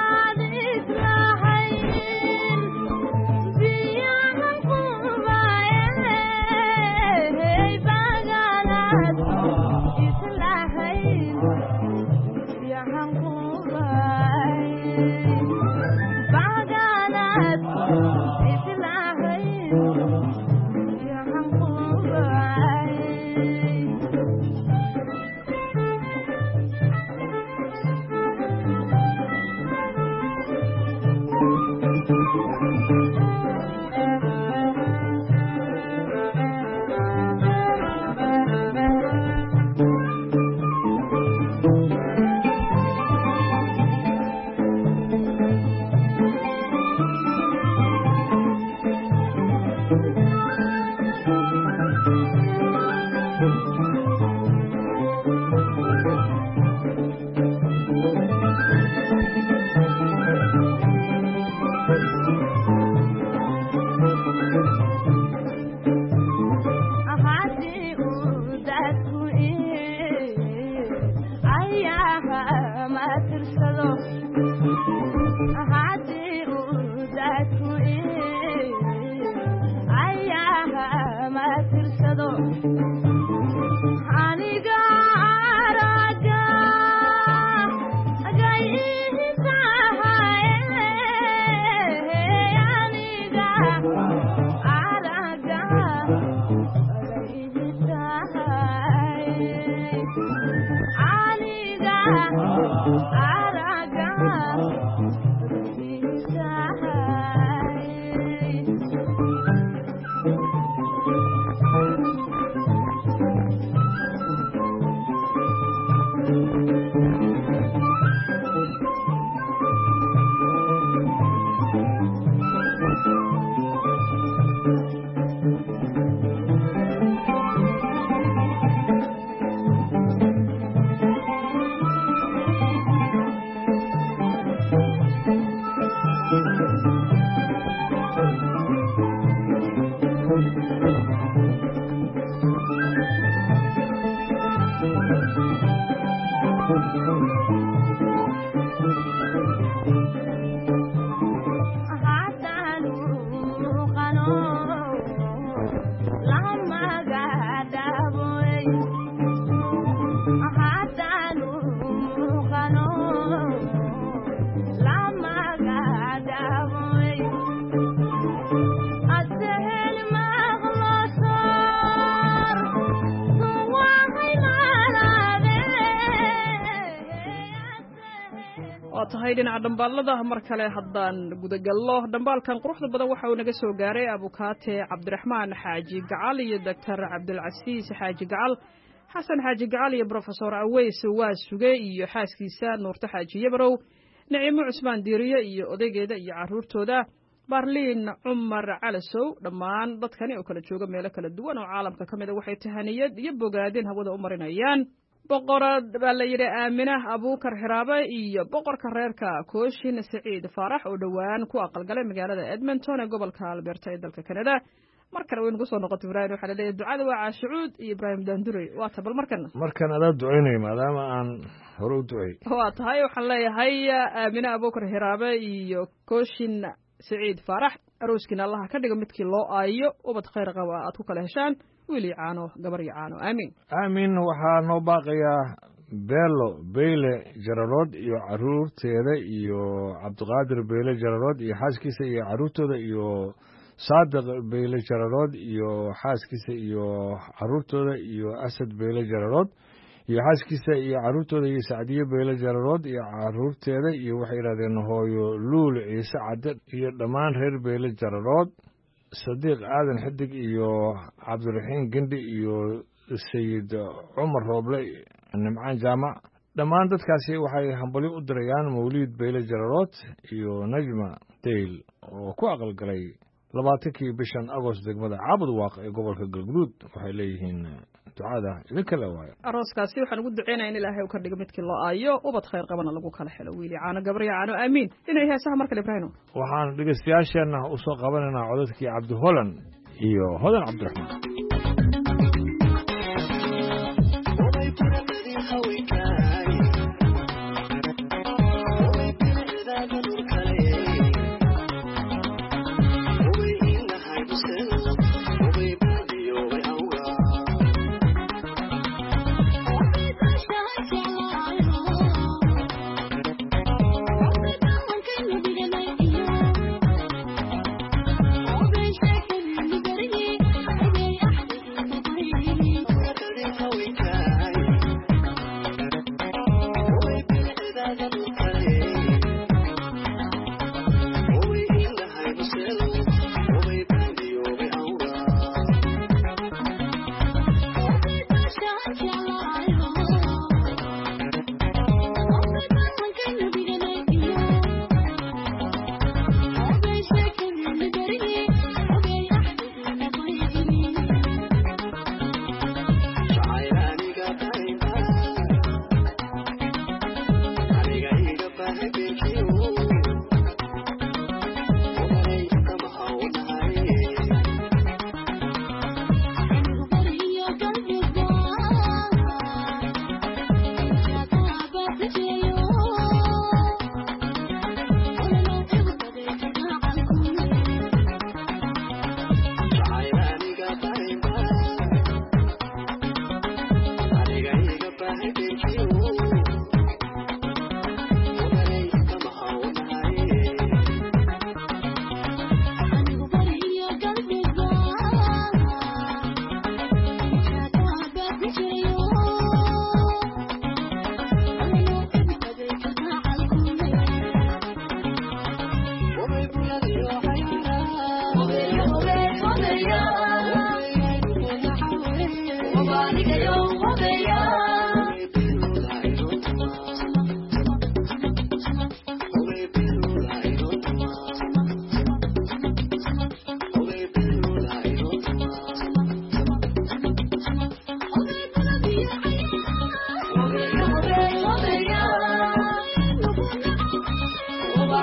tahay dhinaca dhambaalada mar kale haddaan gudagallo dhambaalkan quruxda badan waxa uu naga soo gaaray abukaate cabdiraxmaan xaaji gacal iyo doctor cabdilcasiis xaaji gacal xasan xaaji gacal iyo brofesor aweys waa suge iyo xaaskiisa nuurto xaaji yabarow naciimo cusmaan diiriye iyo odaygeeda iyo caruurtooda barliin cumar calasow dhammaan dadkani oo kala jooga meelo kala duwan oo caalamka ka mida waxay tahaniyad iyo bogaadin hawada u marinayaan boqorad baa la yidhi aaminah abuukar xiraabe iyo boqorka reerka kooshin saciid faarax oo dhowaan ku aqalgalay magaalada edmonton ee gobolka alberta ee dalka canada mar kale waynu kusoo noqotay ibraahim waxaa laleeyahay ducada waa caashucuud iyo ibraahim daandurey waa ta bal markana
markan adaa ducaynay maadaama aan hore u ducay
waa tahay waxaan leeyahay aaminah abuukar xiraabe iyo kooshin saciid faarax arooskiina allaha ka dhigo midkii loo aayo ubad khayr qaba aad ku kala heshaan wiili caano gabar iyo caano aamin
aamin waxaa noo baaqayaa beelo beyle jararood iyo caruurteeda iyo cabdiqaadir beyle jararood iyo xaaskiisa iyo caruurtooda iyo saadiq beyle jararood iyo xaaskiisa iyo caruurtooda iyo asad beyle jararood iyo xaaskiisa iyo caruurtooda iyo sacdiye beyle jararood iyo caruurteeda iyo waxay yidhahdeen hooyo luul ciise cadde iyo dhammaan reer beyle jararood sadiiq aadan xidig iyo cabdiraxiin gendi iyo sayid cumar rooble nimcaan jaamac dhammaan dadkaasi waxay hambalyo u dirayaan mawliid beyle jararood iyo najma dayl oo ku aqalgalay labaatankii bishan agost degmada caabud waaq ee gobolka galguduud waxay leeyihiin ducada idinka le waayo
arooskaasi waxaan ugu duceynaya in ilaahay uu ka dhigo midkii loo aayo ubad khayr qabana lagu kala helo wiili caano gabar iyo caano aamiin inay heesaha mar kale ibraahino
waxaan dhegeystayaasheenna usoo qabanaynaa codadkii cabdi holan iyo hodan cabdiraxmaan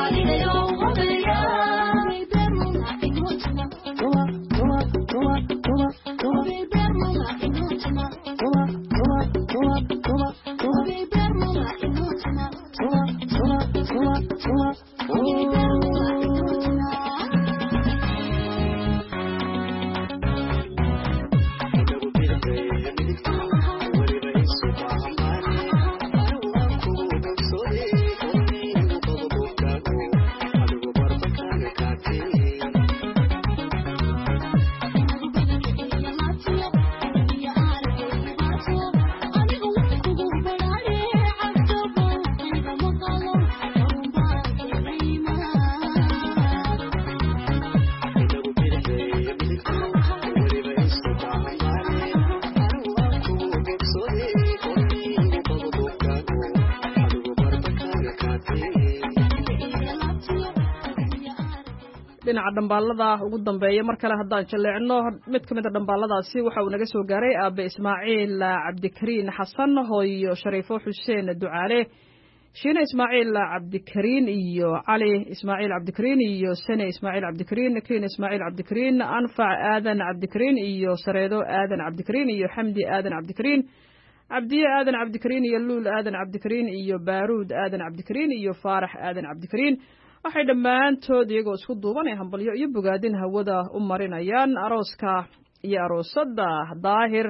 dhinaca dhambaalada ugu dambeeya mar kale haddaan jaleecno mid ka mid a dhambaaladaasi waxa uu naga soo gaaray aabe ismaaciil cabdikariin xasan hooyo shariifo xuseen ducaale shiine ismaaciil cabdikariin iyo cali ismaaciil cabdikariin iyo sane ismaaciil cabdikariin kiin ismaaciil cabdikariin anfac aadan cabdikariin iyo sareedo aadan cabdikariin iyo xamdi aadan cabdikariin cabdiye aadan cabdikariin iyo luul aadan cabdikariin iyo baaruud aadan cabdikariin iyo faarax aadan cabdikariin waxay dhammaantood iyagoo isku duuban ee hambalyo iyo bogaadin hawada u marinayaan arooska iyo aroosada daahir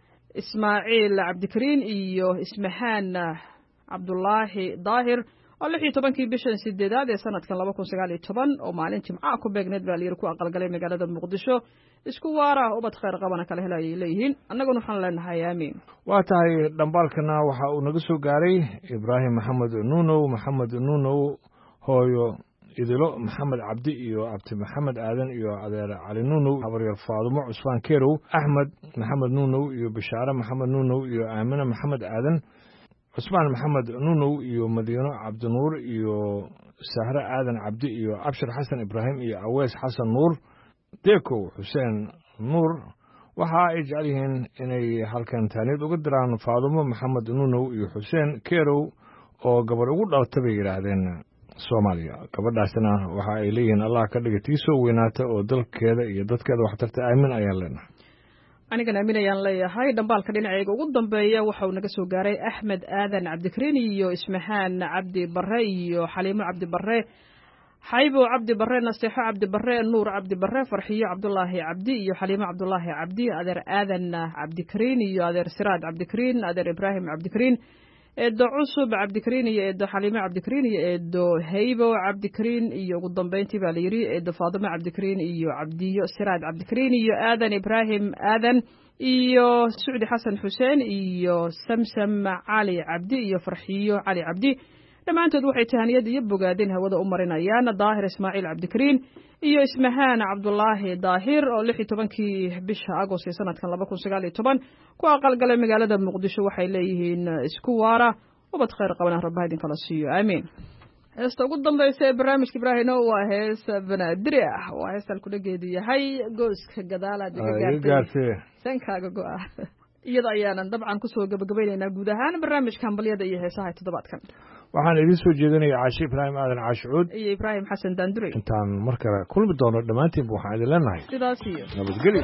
ismaaciil cabdikariin iyo ismahaan cabdulaahi daahir oo lix iyo tobankii bishan sideedaad ee sanadkan laba kun sagaal iyo toban oo maalin jimcaha ku beegneed baa layiri ku aqalgalay magaalada muqdisho isku waara ubad khayr qabana kala helayay leeyihiin annaguna waxaan leenahay aamiin
waa tahay dhambaalkana waxa uu naga soo gaaray ibraahim maxamed nuunow maxamed nuunow hooyo idilo maxamed cabdi iyo abti maxamed aadan iyo adeer cali nuunow habaryar faadumo cusmaan keerow axmed maxamed nuunow iyo bishaare maxamed nuunow iyo aamine maxamed aadan cusmaan maxamed nuunow iyo madiino cabdinuur iyo sahre aadan cabdi iyo abshir xasan ibraahim iyo aweys xasan nuur deekow xuseen nuur waxa ay jecel yihiin inay halkan taaniyad uga diraan faadumo maxamed nuunow iyo xuseen keerow oo gabar ugu dhalata bay yidhaahdeen soomaaliya gabadhaasina waxa ay leeyihiin allah ka dhiga tii soo weynaata oo dalkeeda iyo dadkeeda waxtarta aamin ayaan leenahay
anigan aamin ayaan leeyahay dhambaalka dhinacayga ugu dambeeya waxa uu naga soo gaaray axmed aadan cabdikariin iyo ismahaan cabdi barre iyo xaliimo cabdi barre xaybo cabdi barre naseexo cabdi barre nuur cabdi barre farxiyo cabdulaahi cabdi iyo xaliimo cabdulaahi cabdi adeer aadan cabdikariin iyo adeer siraad cabdikariin adeer ibraahim cabdikariin eedo cusub cabdikariin iyo eedo xaliimo cabdikariin iyo eedo haybo cabdikariin iyo ugu dambeyntii baa layidhi eedo faadimo cabdikariin iyo cabdiyo siraad cabdikariin iyo aadan ibraahim aadan iyo sucdi xasan xuseen iyo samsam cali cabdi iyo farxiyo cali cabdi dhammaantood waxay tahaniyad iyo bogaadin hawada u marinayaan daahir ismaaciil cabdikariin iyo ismahaan cabdulaahi daahir oo lix iyo tobankii bisha agost ee sanadkan laba kun sagaal iyo toban ku aqalgalay magaalada muqdisho waxay leeyihiin isku waara ubad khayr qabana rabbaha idinkala siiyo aamiin heesta ugu dambaysa ee barnaamijka ibraahino waa hees banaadiri ah waa heestaan kudhageedu yahay gooska gadaalaad iga gaartay sankaaga go-a iyada ayaanan dabcan kusoo gabagabaynaynaa guud ahaan barnaamijka hambalyada iyo heesaha toddobaadkan
waxaan idiin soo jeedinaya caashi ibraahim aadan caashicuud
iyo ibraahim xasan daandure
intaan mar kale kulmi doono dhammaantiinba waxaan idin leenahay
sidaas iyo
nabadgelyo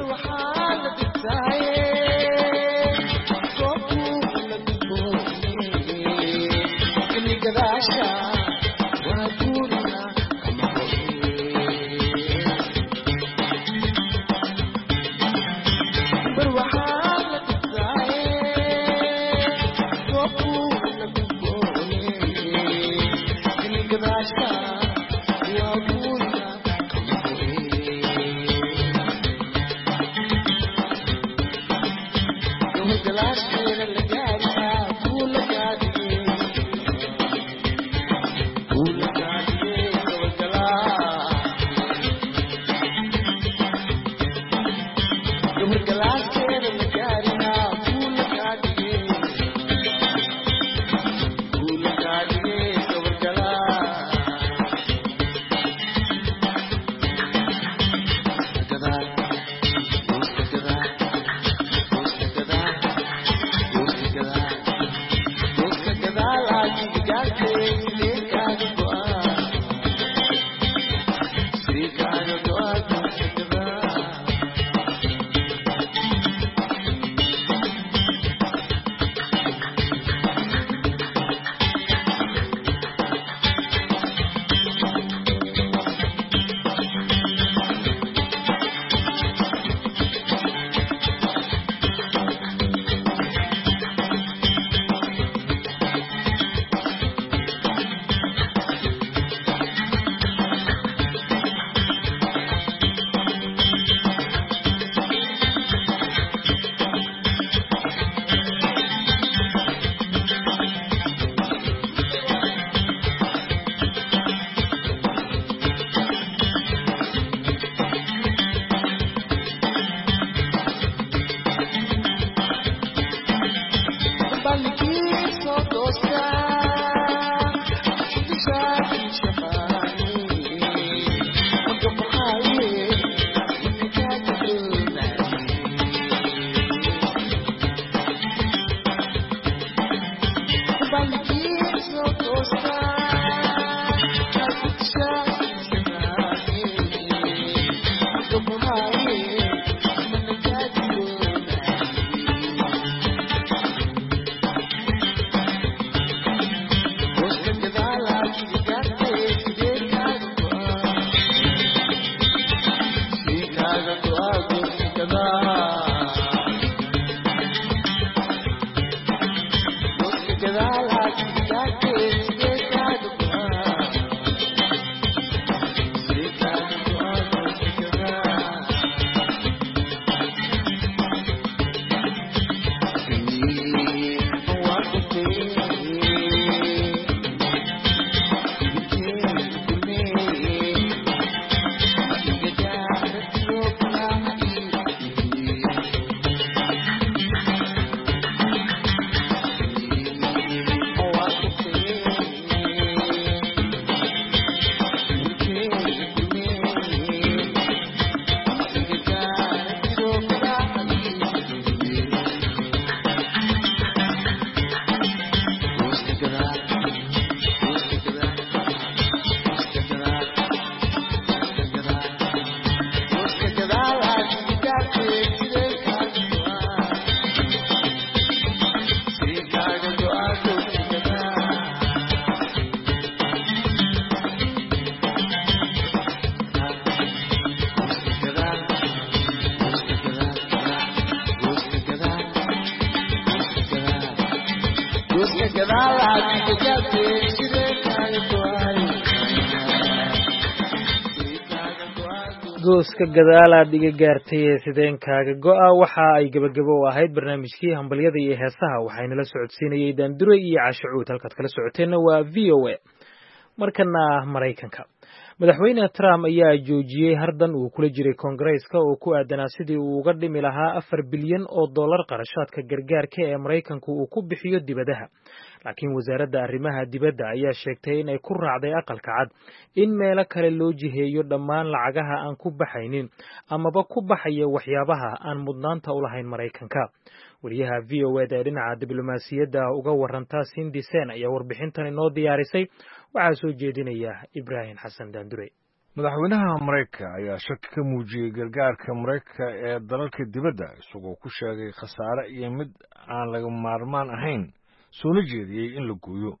gooska gadaalaad iga gaartay ee sideenkaaga go-a waxa ay gabagabo u ahayd barnaamijkii hambalyada iyo heesaha waxayna la socodsiinayay daandure iyo caashacuud halkaad kala socoteenna waa v o a markana maraykanka madaxweyne Trump ayaa joojiyey hardan uu kula jiray Koongareeska oo ku aadanaa sidii uu uga dhimi lahaa afar bilyan oo dollar qarashaadka gargaarka ee Mareykanku uu ku bixiyo dibadaha laakiin wasaaradda arrimaha dibadda ayaa sheegtay in ay ku raacday aqalka cad in meelo kale loo jiheeyo dhammaan lacagaha aan ku baxaynin amaba ku baxaya waxyaabaha aan mudnaanta u lahayn Mareykanka wariyaha v o a ee dhinaca diblomaasiyadda uga waranta Cindy Sen ayaa warbixintan inoo diyaarisay waxaa soo jeedinaya Ibrahim Xasan Daandure
madaxweynaha Mareykanka ayaa shaki ka muujiyay gargaarka Mareykanka ee dalalka dibadda isagoo ku sheegay khasaare iyo mid aan laga maarmaan ahayn soo jeediyay in la gooyo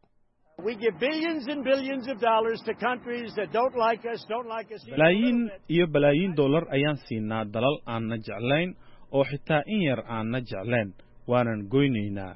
balaayiin iyo balaayiin dollar ayaan siinaa dalal aan na jeclayn oo xitaa in yar aan na jeclayn waanan goynaynaa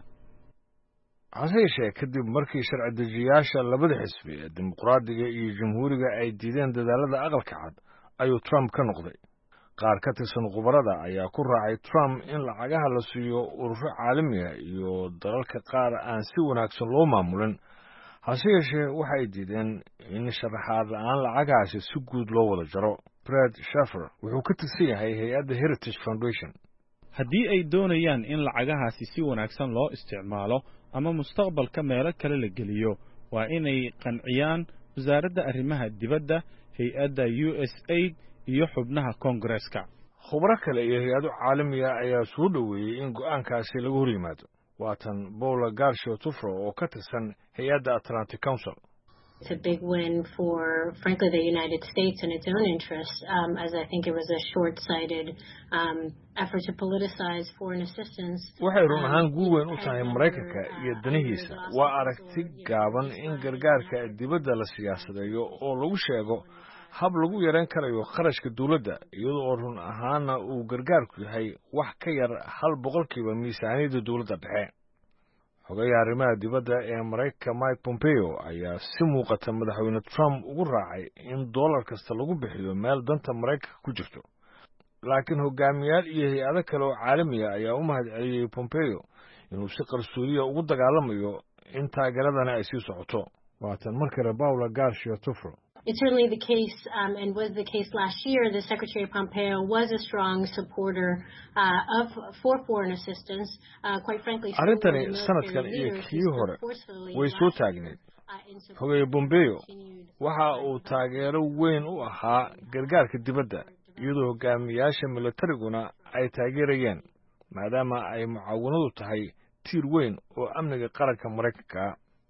hase yeeshee kadib markii sharci dejiyaasha labada xisbi ee dimuqraadiga iyo jamhuuriga ay diideen dadaalada aqalka cad ayuu Trump ka noqday qaar ka tirsan khubarada ayaa ku raacay Trump in lacagaha la siiyo ururo caalami ah iyo dalalka qaar aan si wanaagsan loo maamulin hase yeeshee waxay diideen in sharaxaad la'aan lacagahaasi si guud loo wada jaro Brad Schaffer wuxuu ka tirsan yahay hay'adda Heritage Foundation
haddii ay doonayaan in lacagahaasi si wanaagsan loo isticmaalo ama mustaqbalka meelo kale la geliyo waa inay qanciyaan wasaaradda arrimaha dibadda hay'adda U S A I D iyo xubnaha Koongareeska
khubaro kale iyo hay'ado caalami ah ayaa soo dhaweeyay in go'aankaasi lagu hor yimaado waatan Paula Garcia Tufro oo ka tirsan hay'adda Atlantic Council
It's a big win for, frankly, the United States in its own interest, um, as I think it was a short-sighted um, effort to politicize foreign assistance.
waxay run ahaan guul weyn u tahay Mareykanka iyo danihiisa waa aragti gaaban in gargaarka dibadda la siyaasadeeyo oo lagu sheego hab lagu yareyn karayo kharashka dawladda iyadoo run ahaana uu gargaarku yahay wax ka yar hal boqolkiiba miisaaniyadda dawladda dhexe xogayaha arrimaha dibadda ee Mareykanka Mike Pompeo ayaa si muuqata madaxweyne Trump ugu raacay in dollar kasta lagu bixiyo meel danta Mareykanka ku jirto laakiin hogaamiyaal iyo hay'ado kale oo caalami ah ayaa u mahadceliyay Pompeo inuu si qarsoodiya ugu dagaalamayo in taageeradana ay sii socoto waatan markale Paula Garcia Tufro
It's certainly the case, um, and was the case last year, that Secretary Pompeo was a strong supporter uh, of for foreign assistance. Uh, quite frankly,
arrintani sanadkan iyo kii hore way soo taagneed xogeeye Pompeo waxa uu taageero weyn u ahaa gargaarka dibadda iyadoo hogaamiyaasha militariguna ay taageerayeen maadaama ay mucaawanadu tahay tiir weyn oo amniga qaranka Mareykanka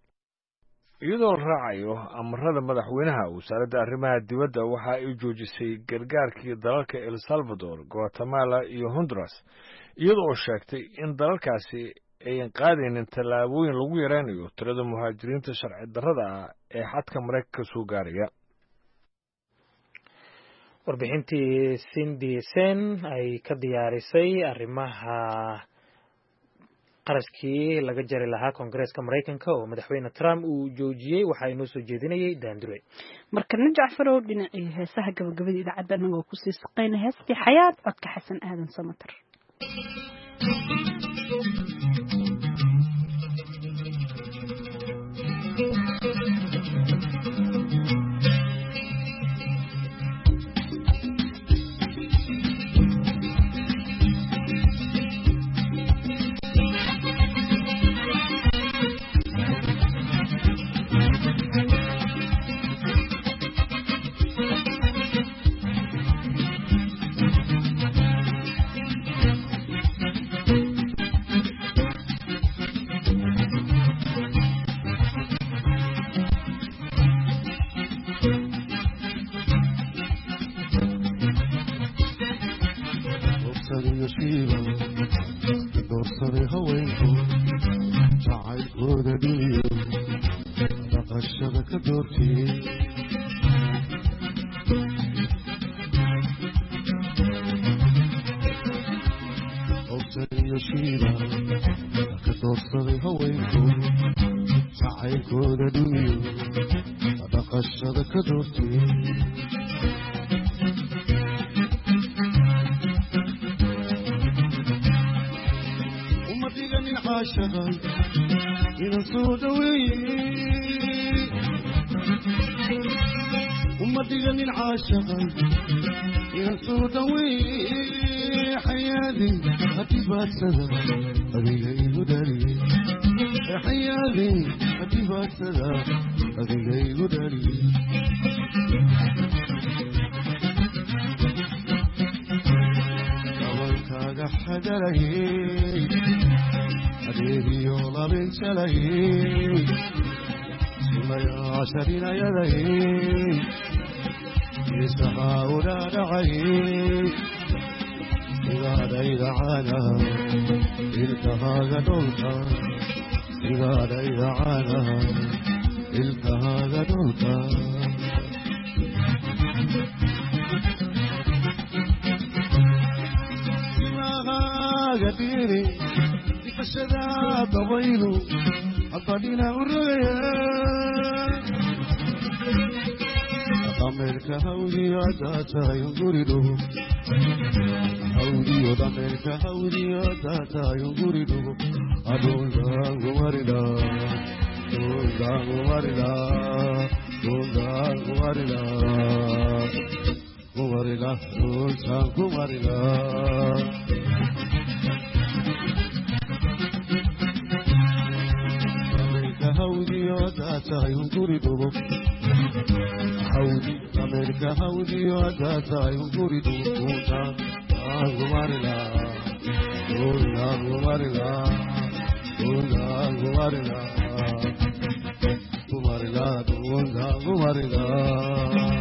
iyadoo la raacayo amarada madaxweynaha wasaaradda arrimaha dibadda waxa ay joojisay gargaarkii dalalka El Salvador, Guatemala iyo Honduras iyadoo sheegtay in dalalkaasi ay qaadaynin tallaabooyin lagu yareynayo tirada muhaajiriinta sharci darrada ah ee xadka Mareykanka soo gaaraya
warbixintii Cindy Sen ay ka diyaarisay arrimaha qarashkii laga jari lahaa Koongareeska Mareykanka oo madaxweyne Trump uu joojiyay waxa inoo soo jeedinayay Daandure
markana Jacfarow dhinacii heesaha gabagabada idaacadda anagoo ku sii saqayna heestii xayaat codka Xasan Aadan Samatar
Shiva, ka doorsaday haweenku jacaylkooda كدورتي ومديقة من عاشقا إلى سودوي ومديقة من عاشقا إلى سودوي حياتي أتبات سدا أغيغي داري حياتي أتبات سدا أغيغي داري كوالكاغ حجري أديري يولا بن شلي سمي عشرين يدي يسحا ولا دعي إذا ديد عانا إلتها غدولتا إذا ديد عانا إلتها غدولتا سماها غديري تفشدا طويلو أقدنا الرؤيا أمريكا هودي أداتا ينقردو هودي أمريكا هودي أداتا ينقردو أدون دانغو مرلا دون دانغو مرلا دون دانغو مرلا مرلا دون دانغو مرلا أمريكا هودي أداتا ينقردو هودي أمريكا هودي أداتا ينقردو كوتا دانغو مرلا دون دانغو مرلا دون دانغو مرلا مرلا دون دانغو مرلا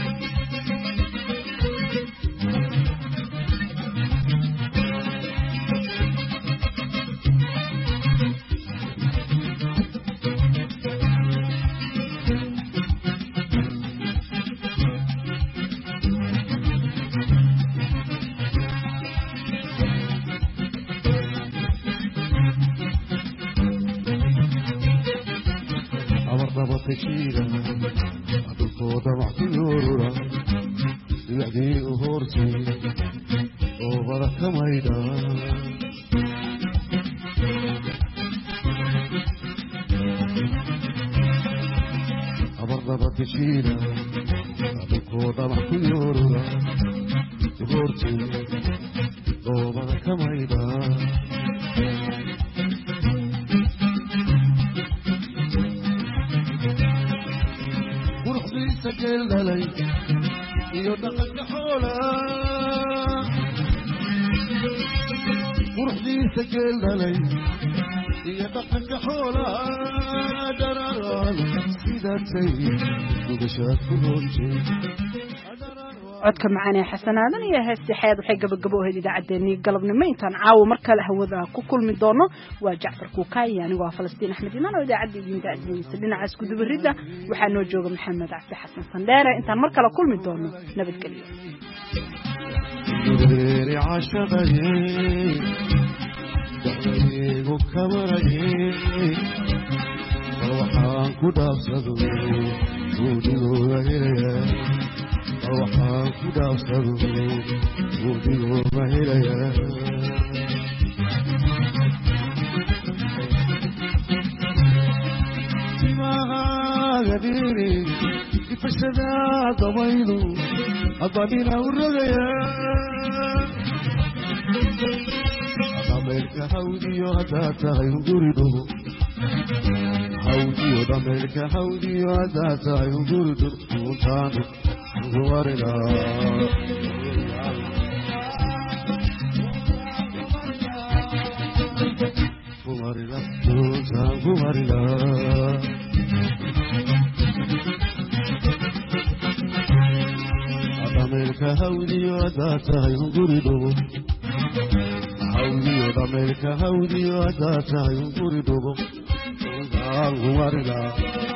تشيرا أدوكو دمعت يورورا يعدي أهورتي وبركة ميدا أبرد تشيرا أدوكو دمعت يورورا أهورتي وبركة ميدا سجل دلي يدقق حولا ورحدي سجل دلي يدقق حولا دراران سيداتي وبشات كلونجي
codka macaan ee xasanaadan iyo heesti xeed waxay gabagabooheed idaacadeennii galabnimo intaan caawa mar kale hawada ku kulmi doono waa Jacfar Kuukay anigu waa Falastiin Axmed Imaan oo idaacadda idin daadinaysa dhinaca isku dubaridda waxaa noo jooga Maxamed Cabdi Xasan Sandheere intaan mar kale kulmi doono nabadgelyo
غير عاشقي دقيق كبري روحان كدابسدو وديو غيريا روحان كدابسدو وديو غيريا سماها غديري كفشدا ضويلو أضبنا ورغيا أمريكا هودي وهداتا ينقردو هودي وأمريكا هودي وهداتا ينقردو وطانو غوارنا غوارنا وطان غوارنا أمريكا هودي وهداتا ينقردو هودي وأمريكا هودي وهداتا ينقردو وطان غوارنا